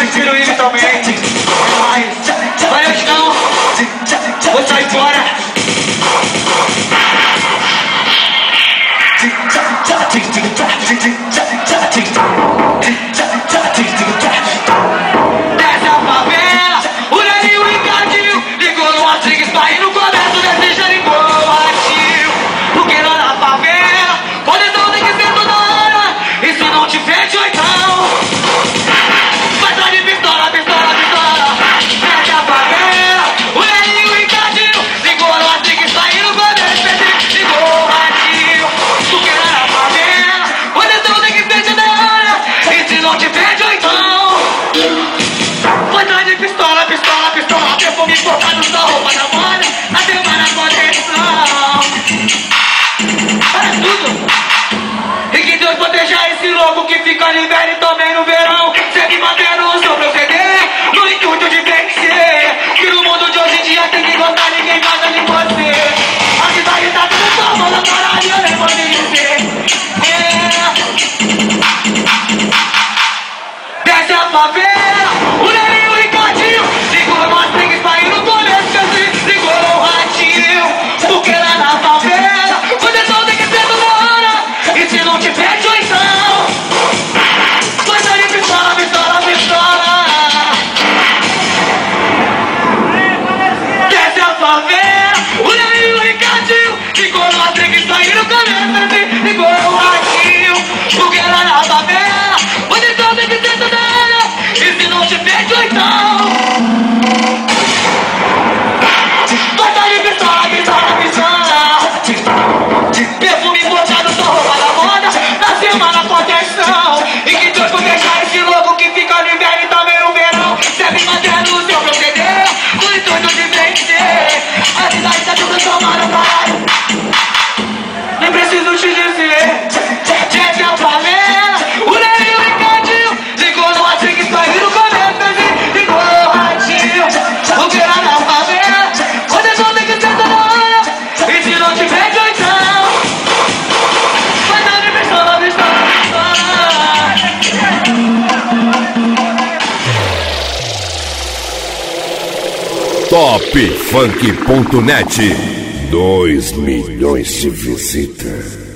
prefiro ir também. Vai hoje não, vou sair fora. Desce a favela, o Nelinho Ricardinho ligou no Astrix pra ir no começo desse Jericó ativo. Porque lá na favela, conexão tem que ser toda hora. E se não tiver de oitão, vai dar de pistola, pistola, pistola. Desce a favela, o Nelinho Ricardinho ligou no Astrix pra ir no começo desse ligou ativo. Porque lá na favela, conexão tem que ser toda hora. E se não tiver de oitão, vai dar de pistola, pistola, pistola. Perfume cortado na roupa da moda, a semana conexão. Para tudo. E que Deus proteja esse louco que fica no inverno e também no verão. Sempre mantendo o seu proceder, no intuito de vencer. Que no mundo de hoje em dia tem que gostar, ninguém gosta de você. A cidade tá tudo só, manda caralho, eu nem vou te dizer. Desce a favela, o Nelinho Ricardinho ligou no Astrix pra ir no começo desse ligou no ratinho. Porque lá na favela, o dedo tem que ser toda hora. E se não tiver de oitão, vai dar de pistola, pistola, pistola. Desce a favela, o Nelinho Ricardinho ligou no Astrix pra ir no começo desse ligou no ratinho. Porque lá na favela, o dedo tem que ser toda hora. E se não tiver de oitão, vai dar de pistola, pistola, pistola. Perfume importado, só roupa da moda, na semana proteção. E que Deus proteja esse louco que fica no inverno e também no verão. Sempre mantendo o seu proceder, no intuito de vencer. A cidade tá tudo tomando caralho, nem preciso te dizer. Desce a favela, o Nelinho Ricardinho ligou no Astrix pra ir no começo desse ligou no ratinho. Porque lá na favela, o dedo tem que ser toda hora. E se não tiver de oitão, vai dar de pistola, pistola, pistola. Topfunk.net 2 milhões de visitas.